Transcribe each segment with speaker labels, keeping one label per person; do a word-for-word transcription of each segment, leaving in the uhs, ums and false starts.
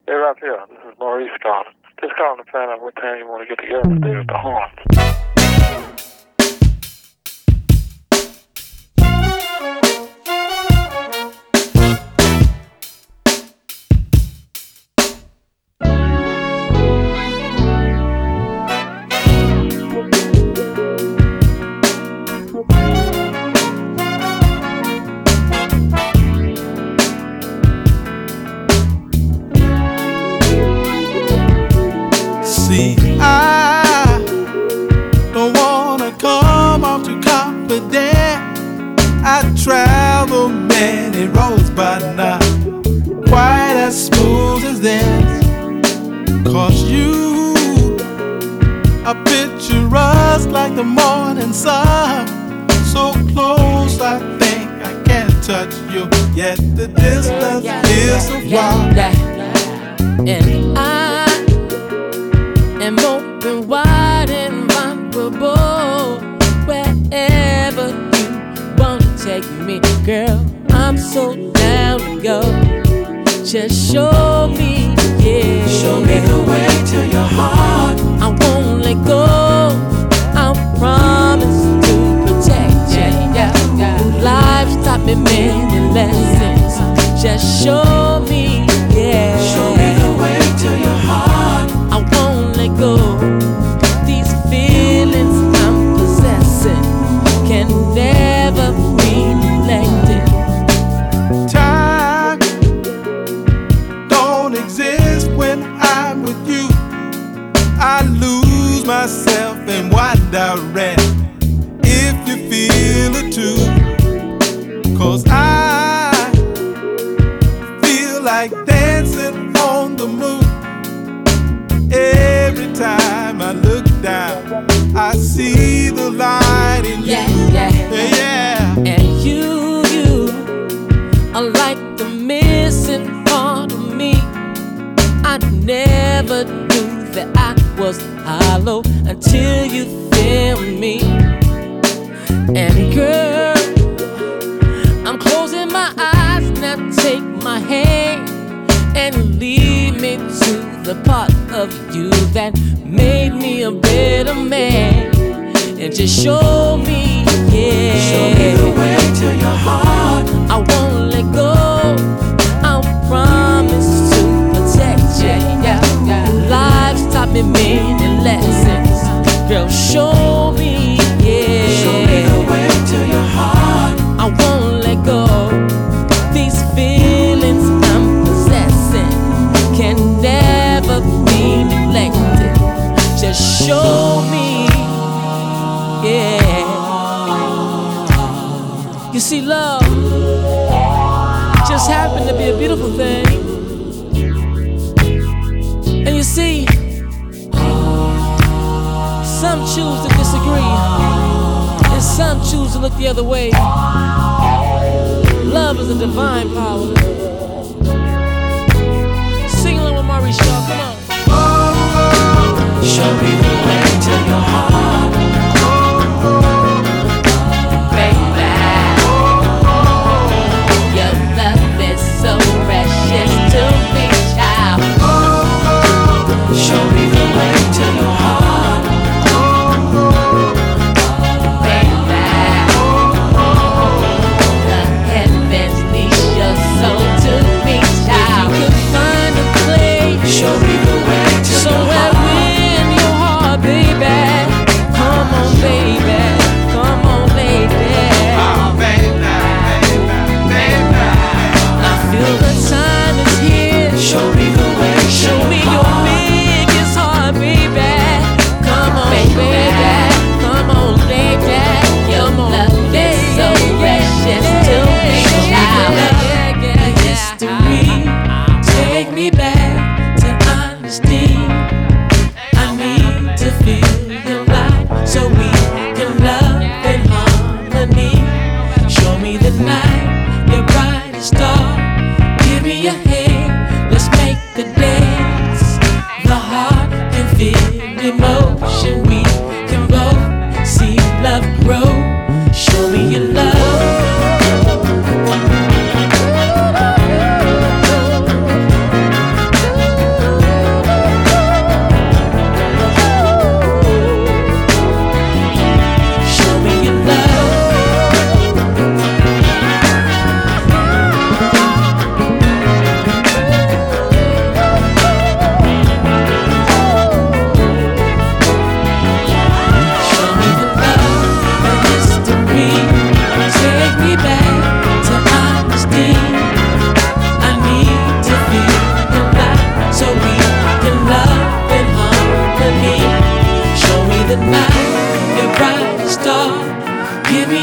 Speaker 1: Hey, Raphael, this is Maurice calling. Just calling to find out what time you want to get together today at the Horns.
Speaker 2: See, I don't wanna come off too confident. I travel many roads, but not quite as smooth as this. Cause you are picturesque like the morning sun. So close, I think I can't touch you, yet the distance is so far.
Speaker 3: And I am open, wide, and vulnerable. Wherever you want to take me, girl, I'm so down to go. Just show me, yeah.
Speaker 2: Show me the way to your heart.
Speaker 3: I won't let go. I promise to protect you. Yeah, yeah. Life's taught me many lessons. Just show me, yeah.
Speaker 2: Show me the way to your heart.
Speaker 3: I won't let go. These feelings I'm possessing can never be neglected.
Speaker 2: Time don't exist when I'm with you. I lose myself in wonder if you feel it too. Cause I feel like dancing on the moon. Every time I look down, I see the light in you.
Speaker 3: Yeah, yeah,
Speaker 2: yeah.
Speaker 3: And you, you are like the missing part of me. I never knew that I was hollow until you found me. And girl, I'm closing my eyes now. Take my hand and lead me to the part of you that made me a better man. And just show me, yeah.
Speaker 2: Show me the way to your heart.
Speaker 3: I won't let go. I promise to protect you. Yeah, yeah. Life's taught me many lessons. Girl, show me, yeah.
Speaker 2: Show me the way to your heart.
Speaker 3: I won't let go. These feelings I'm possessing can never be neglected. Just show me, yeah. You see, love just happened to be a beautiful thing. And you see, some choose to disagree, and some choose to look the other way. Love is a divine power. Sing along with Maurice Shaw, come on.
Speaker 2: Show me the way to your heart.
Speaker 3: Baby, your love is so precious to me, child.
Speaker 2: Show me the way to your heart.
Speaker 3: Baby, the heavens need your soul.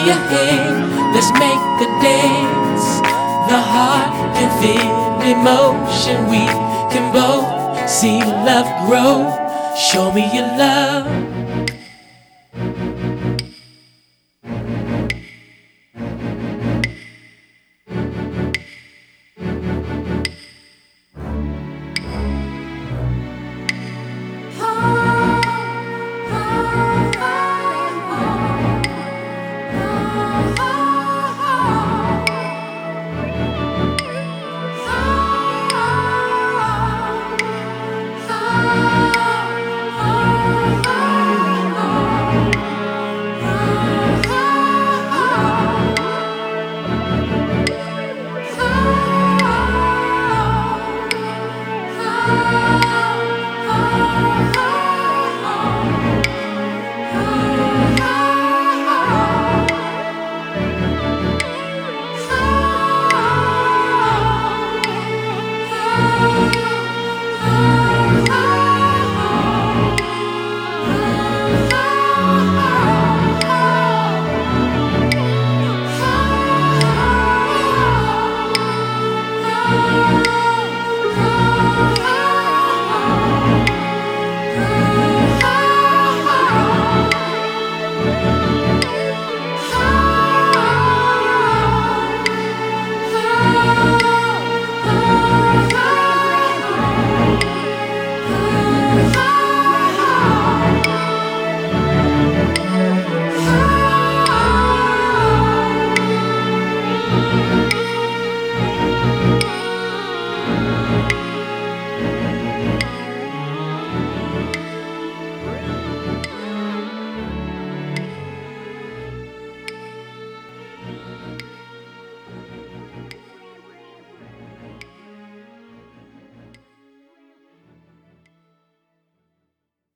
Speaker 3: your hand, let's make a dance. The heart can feel emotion, we can both see love grow. Show me your love.